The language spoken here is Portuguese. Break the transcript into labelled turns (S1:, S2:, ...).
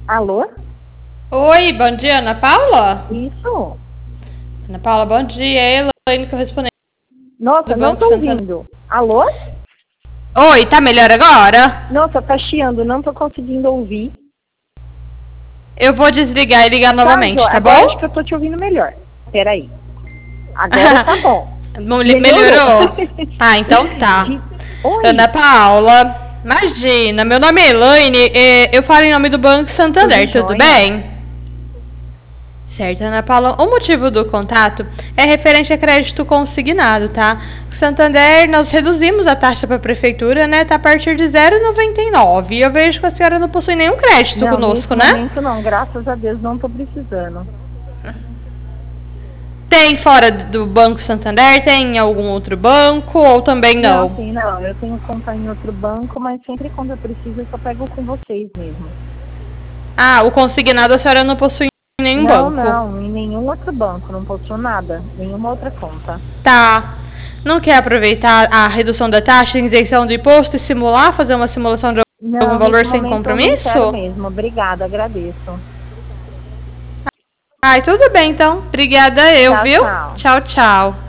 S1: Alô?
S2: Oi, bom dia, Ana Paula?
S1: Isso?
S2: Ana Paula, bom dia. É a Elaine correspondente
S1: Nossa,
S2: do
S1: não
S2: Banco
S1: tô
S2: Santander.
S1: ouvindo. Alô?
S2: Oi, tá melhor agora?
S1: Nossa, tá chiando, não tô conseguindo ouvir.
S2: Eu vou desligar e ligar novamente, tá
S1: Agora acho que
S2: bom?
S1: eu tô te ouvindo melhor. Peraí. Agora tá bom.
S2: Melhorou? Ah, então tá.
S1: Oi?
S2: Ana Paula, imagina, meu nome é Elaine, eu falo em nome do Banco
S1: Tudo
S2: Santander, tudo
S1: jóia?
S2: bem? Certo, Ana Paula. O motivo do contato é referente a crédito consignado, tá? Santander, nós reduzimos a taxa para a prefeitura, né? Tá a partir de 0,99. E eu vejo que a senhora não possui nenhum crédito
S1: Não, nesse
S2: conosco, né?
S1: momento não. Graças a Deus não tô precisando.
S2: Tem fora do Banco Santander? Tem em algum outro banco? Ou também
S1: Não,
S2: não?
S1: sim, não. Eu tenho conta em outro banco, mas sempre quando eu preciso eu só pego com vocês mesmo.
S2: Ah, o consignado a senhora não possui em nenhum
S1: Não,
S2: banco.
S1: não. Em nenhum outro banco. Não possuo nada. Nenhuma outra conta.
S2: Tá. Não quer aproveitar a redução da taxa, isenção do imposto e simular, fazer uma simulação de algum
S1: Não, nesse
S2: valor sem
S1: momento eu não quero
S2: compromisso?
S1: mesmo. Obrigada, agradeço.
S2: Ai, tudo bem então. Obrigada eu,
S1: Tchau,
S2: viu?
S1: tchau.
S2: Tchau, tchau.